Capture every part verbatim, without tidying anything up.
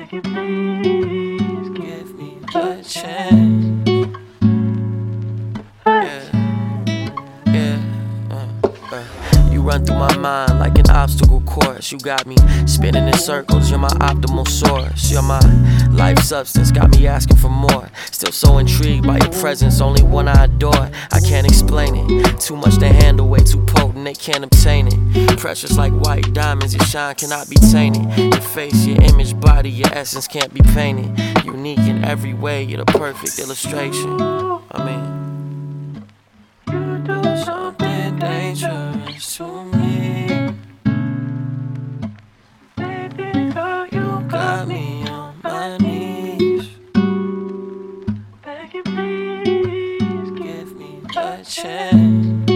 Beg you please, give me a chance. Yeah, yeah, uh, uh. You run through my mind like an obstacle course. You got me spinning in circles, you're my optimal source. You're my life substance, got me asking for more. Still so intrigued by your presence, only one I adore. I can't explain it, too much to handle, way too potent, they can't obtain it. Precious like white diamonds, your shine cannot be tainted. Your face, your image, body, your essence can't be painted. Unique in every way, you're the perfect illustration. I mean, you do something dangerous to me. Baby girl, you got me on my knees. Beg you please, give me a chance.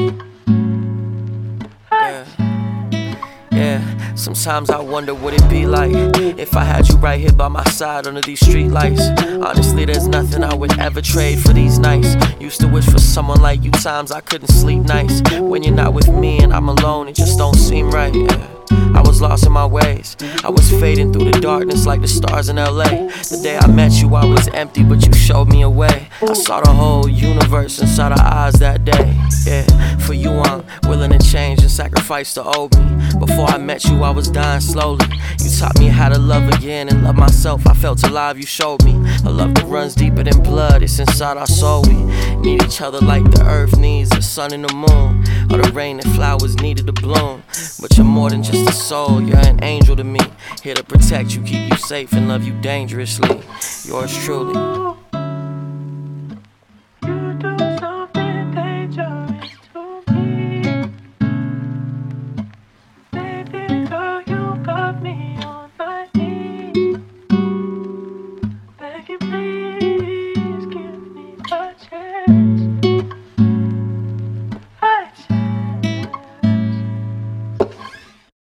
Yeah, yeah. Sometimes I wonder what it'd be like if I had you right here by my side under these street lights. Honestly, there's nothing I would ever trade for these nights. Used to wish for someone like you, times I couldn't sleep nights. When you're not with me and I'm alone, it just don't seem right. Yeah. I was lost in my ways, I was fading through the darkness like the stars in L A. The day I met you I was empty, but you showed me a way. I saw the whole universe inside our eyes that day. Yeah, for you I'm willing to change and sacrifice the old me. Before I met you I was dying slowly. You taught me how to love again and love myself. I felt alive, you showed me a love that runs deeper than blood, it's inside our soul. We need each other like the earth needs the sun and the moon, or the rain that flowers needed to bloom. But you're more than just a soul, you're an angel to me. Here to protect you, keep you safe, and love you dangerously. Yours truly.